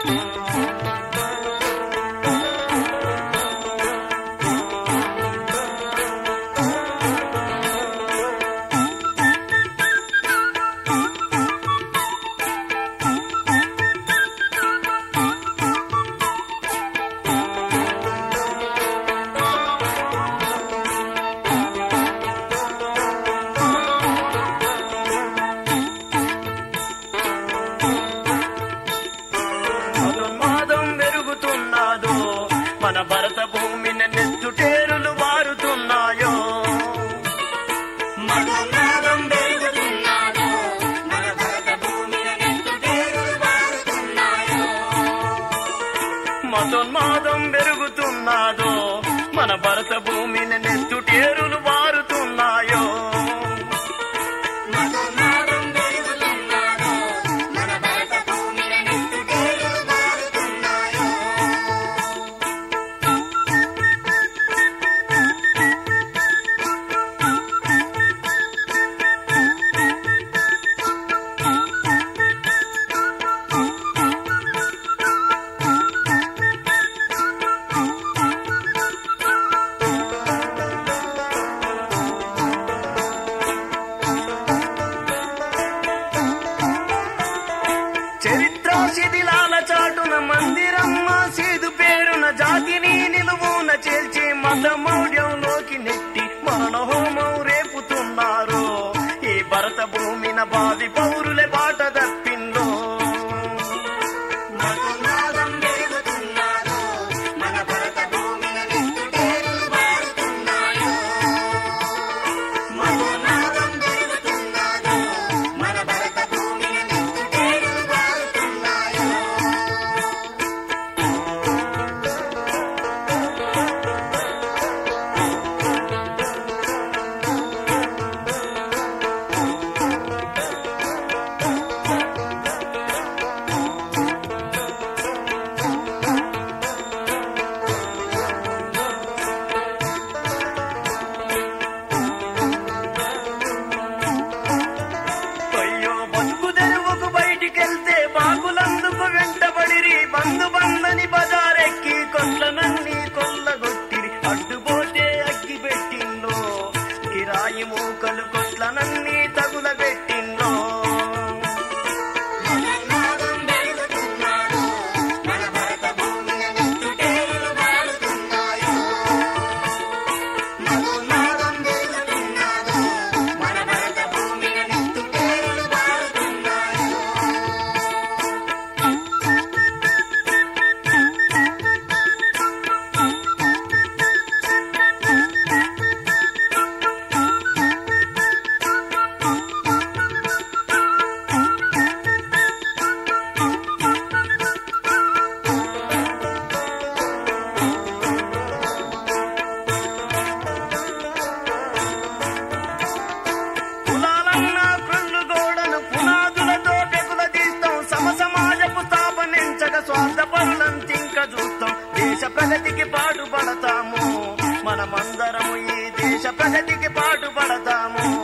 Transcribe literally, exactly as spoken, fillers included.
మన భరత భూమిని నెత్తుటేరులు మారుతున్నాయో మధునాదం పెరుగుతున్నాదో మన భరత భూమిని నెత్తుటేరులు మారుతున్నాయో మతోన్మాదం పెరుగుతున్నాదో మన భరత భూమిని నెత్తుటేరులు మారుతున్నాయో మధునాదం పెరుగుతున్నాదో మన భరత భూమిని నెత్తుటేరులు మారుతున్నాయో చరిత్ర శిథిలాల చాటున మందిరమ్మ సీదు పేరున జాతిని నిలువున చేల్చి మతమౌఢ్యంలోకి నెట్టి మరణహోమం రేపుతున్నారు ఈ భరత భూమిన భావి పౌరులే బాట తప్పిందో మధునాదం పెరుగుతున్నాదో మన భరత భూమిని నెత్తుటేరులు మారుతున్నాయో మధునాదం పెరుగుతున్నాదో మన భరత భూమిని నెత్తుటేరులు మారుతున్నాయో అయ్యో బతుకు తెరువుకు బయటికెళ్తే బాగులందుకు వెంటబడిరి బంధు బందని బజారెక్కి కొట్లనన్ని కొల్లగొట్టిరి అడ్డుపోతే అగ్గి పెట్టిందో కిరాయి మూకలు కొట్లనన్ని తగులబెట్టిందో మధునాదం పెరుగుతున్నాదో మన భరత భూమిని నెత్తుటేరులు మారుతున్నాయో మధునాదం పెరుగుతున్నాదో మన భరత భూమిని నెత్తుటేరులు మారుతున్నాయో కులాలన్న కృళ్ళు గోడను పునాదులతో పెకుల తీస్తాం సమ సమాజపు స్థాపనించక స్వార్థపరులంతింక చూస్తాం దేశ ప్రగతికి పాటుపడతాము మనమందరము ఈ దేశ ప్రగతికి పాటుపడతాము